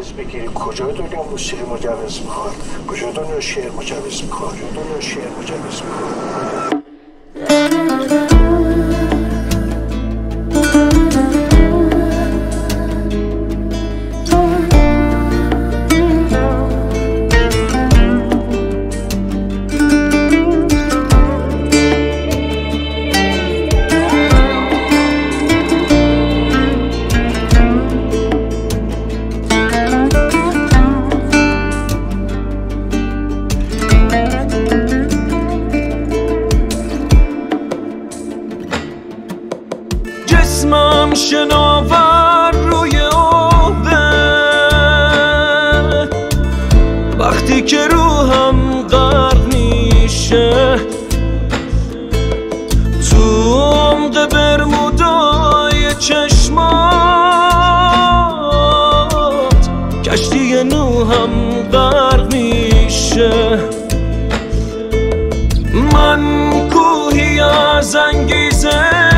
مجوز بگیری کجای دنیا موسیقی مجوز میخواد، کجای دنیا شعر مجوز میخواد، کجای دنیا شعر مجوز میخواد. جسمم شناور روی آبه، وقتی که روحم غرق میشه تو عمق برمودای چشمات، کشتی نوحم غرق میشه. من کوهی از انگیزه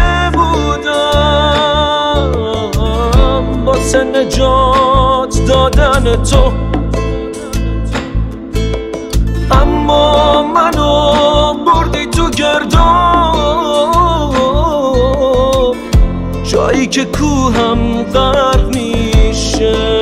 واسه نجات دادن تو، اما منو بردی تو گرداب، جایی که کوهم غرق میشه.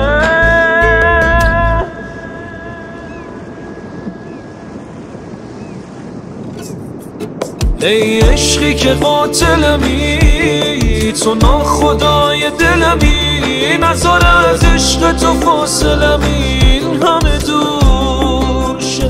ای عشقی که قاتلمی، تو ناخدای دلمی، نذار از عشق تو فاصلمی این همه دور شه.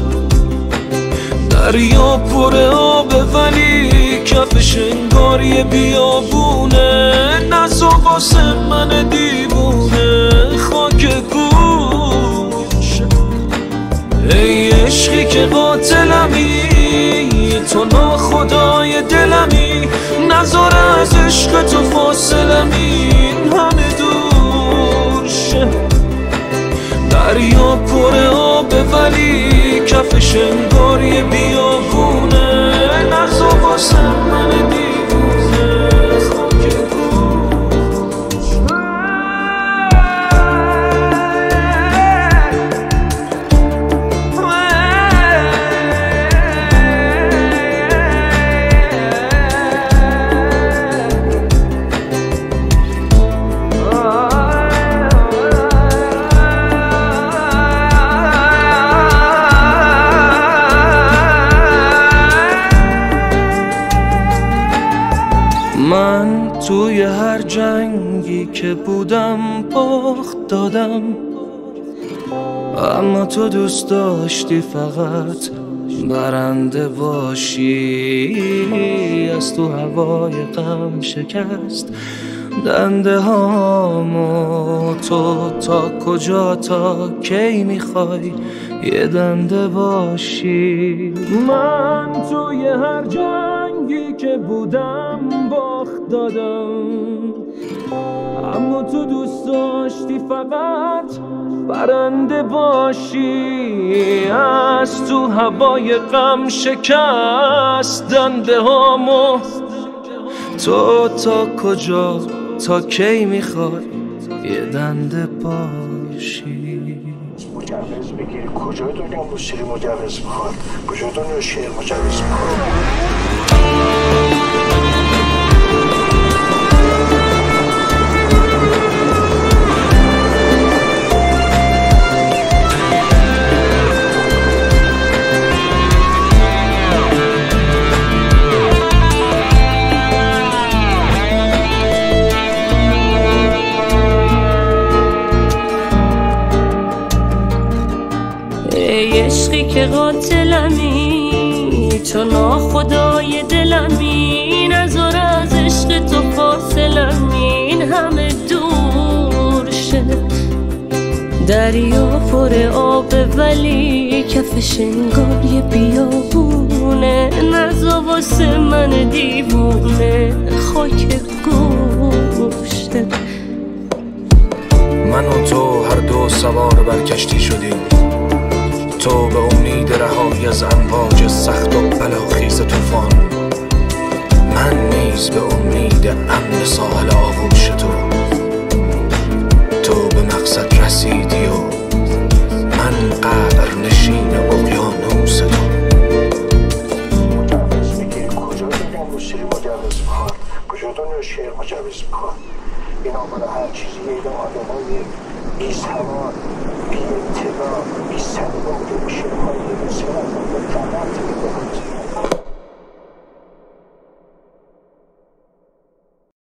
دریا پر آبه ولی کفش انگار یه بیابونه، نذار واسه من دیوونه خاک گوشه. ای عشقی که قاتلمی، تو ناخدای دلمی، نذار از عشق تو فاصلمی این همه دور شه. دریا پر آبه ولی کفش انگار یه بیابونه، نذار واسه من دیوونه خاک من توی هر جنگی که بودم باخت دادم، اما تو دوست داشتی فقط برنده باشی. از تو هوای غم شکست دنده هامو، تو تا کجا تا کی میخوای یه دنده باشی. من توی هر جنگی که بودم باخت دادم، اما تو دوست داشتی فقط برنده باشی. از تو هوای غم شکست دنده هامو، تو تا کجا تا کی میخوای یه دنده باشی. مجوز بگیری کجای دنیا موسیقی مجوز میخواد، کجای دنیا شعر مجوز میخواد. ای عشقی که قاتلمی، تو ناخدای دلمی، نذار از عشق تو فاصلمی این همه دور شه. دریا پر آبه ولی کفش انگار یه بیابونه، نذار واسه من دیوونه خاک گوشه. من و تو هر دو سوار بر کشتی شدیم، تو به امید رهایی از امواج سخت و بلاخیز طوفان، من نیز به امید امن ساحل آغوش تو به مقصد رسیدی و من قبر نشین اقیانوس تو. مجوز میگیری کجا دیدن موسیقی مجوز میخواد؟ کجا دنیا شعر مجوز میخواد؟ اینا برای هر چیزی اینا آدمای بی سواد، بی اطلاع، بی سلیقه میشه های موسیقی از اون فقط میکنه.